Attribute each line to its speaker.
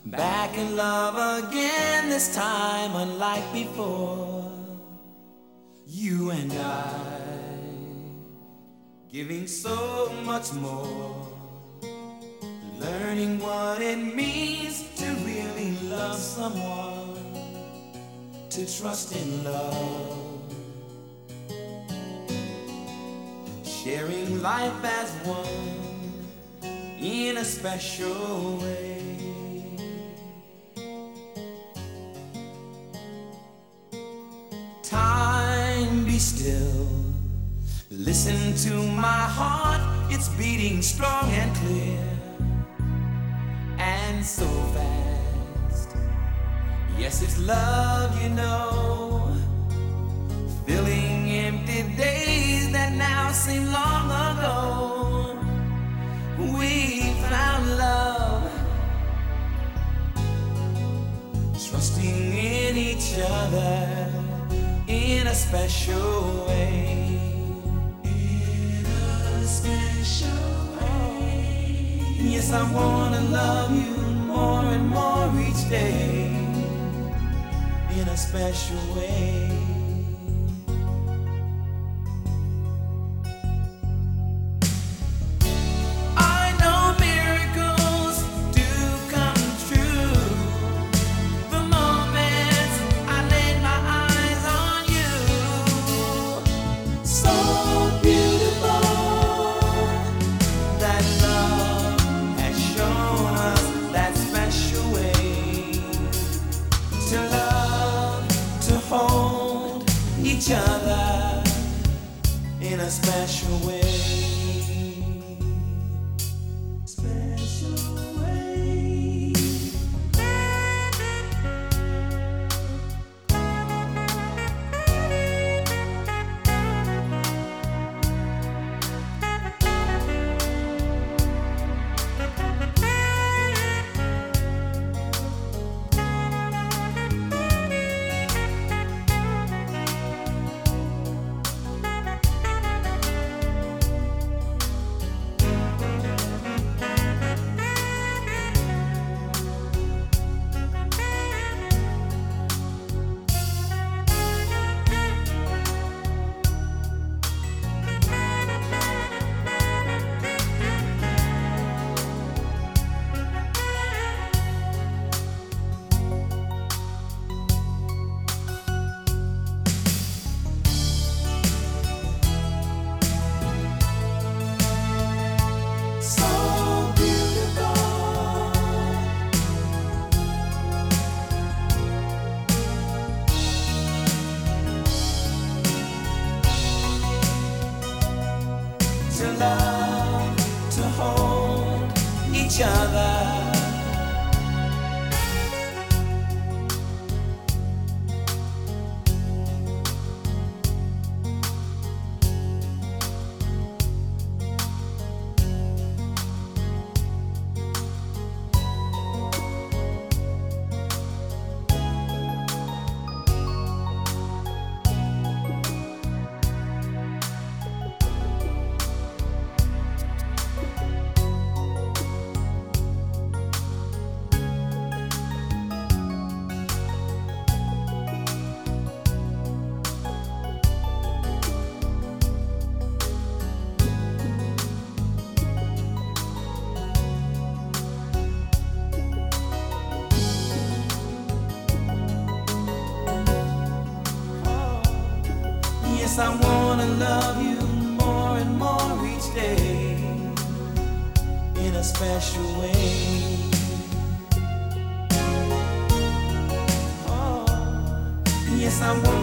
Speaker 1: Back in love again, this time unlike before. You and I, giving so much more, learning what it means to really love someone, to trust in love, sharing life as one in a special way. Time, be still, listen to my heart, it's beating strong and clear, and so fast. Yes, it's love, you know, filling empty days that now seem long ago. We found love, trusting in each other in a special way. In a special way. Yes, I wanna love you more and more each day in a special way. Each other in a special way. Special way. To love, to hold each other. Yes, I wanna love you more and more each day in a special way. Oh, yes, I wanna